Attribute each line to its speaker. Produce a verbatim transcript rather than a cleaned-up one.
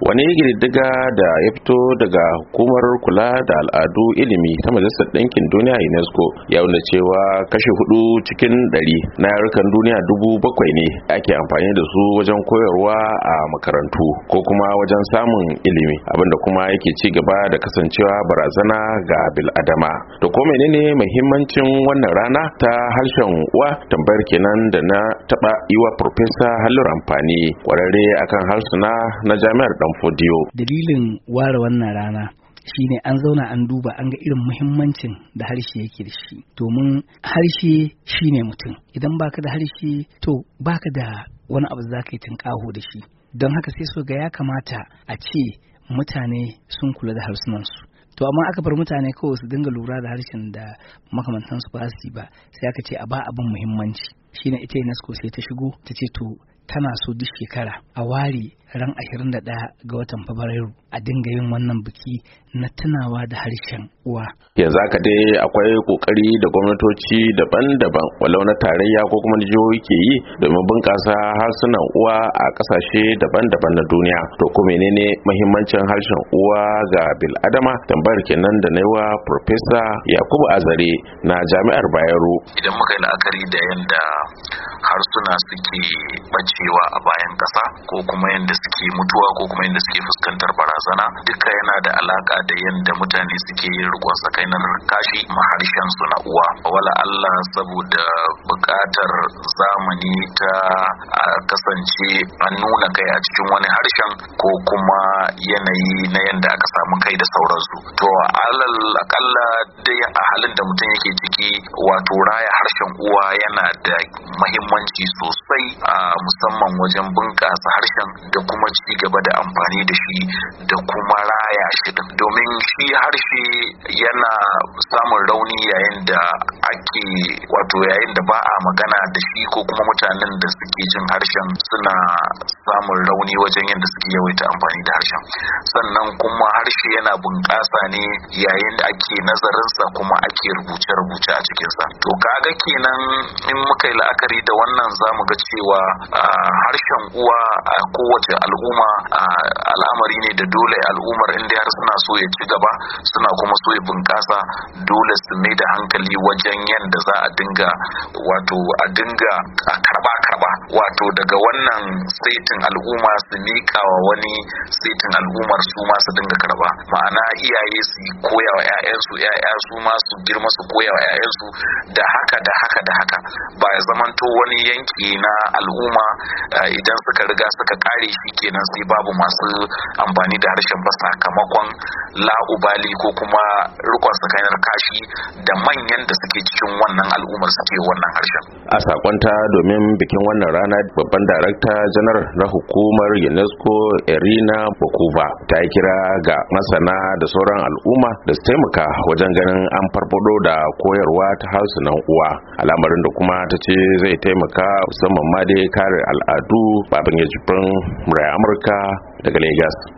Speaker 1: Wani ƙididdiga da ya fito daga hukumar kula da al'adu ilimi ta Majalisar Ɗinkin Duniya UNESCO ya nuna cewa kashi hudu cikin ɗari na yarukan duniya dubu bakwai ne ake amfani da su wajen koyarwa a makarantu ko kuma wajen samun ilimi, abinda kuma yake ci gaba da kasancewa barazana ga bil'adama. To ko menene muhimmancin wannan rana ta harshen uwa? Tambayar kenan da na taɓa yi wa Farfesa Halliru Amfani, ƙwararre akan harsuna na Jami'ar Danfodiyo.
Speaker 2: Dalilin ware wannan rana shine an zauna an duba an ga irin muhimmancin da harshe yake da shi, domin harshe shine mutum. Idan baka da harshe to baka da wani abu za ka yi tunƙaho da shi. Don haka sai so ga ya kamata a ce mutane sun kula da harsunansu. To amma aka bar mutane kawai su dinga lura da harshen da makamantansu ba su yi ba, sai aka ce a ba abin muhimmanci. Shine ita UNESCO sai ta shigo ta ce to tana so duk shekara a ware ran ashirin da ɗaya ga watan Fabrairu a dinga yin wannan biki na tunawa da harshen uwa.
Speaker 1: Yanzu haka dai akwai kokari da gwamnatoci daban-daban walau na tarayya ko kuma jihohi ke yi domin bunƙasa harsunan uwa a ƙasashe daban-daban na duniya. To ko menene muhimmancin harshen uwa ga bil'adama? Tambayar kenan da na yi wa Farfesa Yakubu Azare na Jami'ar Bayero.
Speaker 3: Idan muka yi la'akari da yadda harsuna suke bacewa a bayan ƙasa ko kuma yadda suke mutuwa ko kuma yadda suke fuskantar barazana, duka yana da alaka da yadda mutane suke yin rikon sakainar kashi maharshen su na uwa. Wala Allah saboda buƙatar zamani ta a kasance an nuna kai a cikin wani harshen ko kuma yanayi na yadda aka samu kai da sauransu. To alal akalla dai a halin da mutum yake ciki, wato raya harshen uwa yana da mahimmanci sosai, a musamman wajen bunƙasa harshen da kuma ci gaba da amfani da shi da kuma raya shi, domin shi harshe yana samun rauni yayin da ake wato yayin da ba a magana da shi ko kuma mutanen da suke jin harshen suna samun rauni wajen yadda suke yawaita amfani da harshen. Sannan kuma harshe yana bunƙasa ne yayin da ake nazarinsa kuma ake rubuce-rubuce a cikinsa. To kaga kenan in muka yi la'akari da wannan zamu ga cewa harshen uwa a kowace al'umma al'amari ne da dole al'ummar inda har suna so ya ci gaba suna kuma so ya bunƙasa, dole su mai da hankali wajen yadda za a dinga wato a dinga a karba karba wato daga wannan saitin al'umma su miƙa wa wani saitin al'ummar su ma su dinga karba. Ma'ana iyaye su koya wa 'ya'yansu, 'ya'ya su ma su girma su koya wa 'ya'yansu, da haka da haka da haka ba ya zamanto wani yanki na al'umma idan suka riga suka kare shi kenan sai babu masu amfani da harshen ba sakamakon la'ubali ko kuma rikon sakainar kashi da manyan da suke cikin wannan al'ummar suke wannan harshen.
Speaker 1: A sakonta domin bikin wannan rana, babban darakta janar na hukumar UNESCO Irina Bokova ta yi kira ga masana da sauran al'umma da su taimaka wajen ganin an farfado da koyarwa ta harsunan uwa, al'amarin da kuma ta ce zai taimaka musamman ma dai kare al'adu. Babin ya jibrin murai Amurka daga Lagos.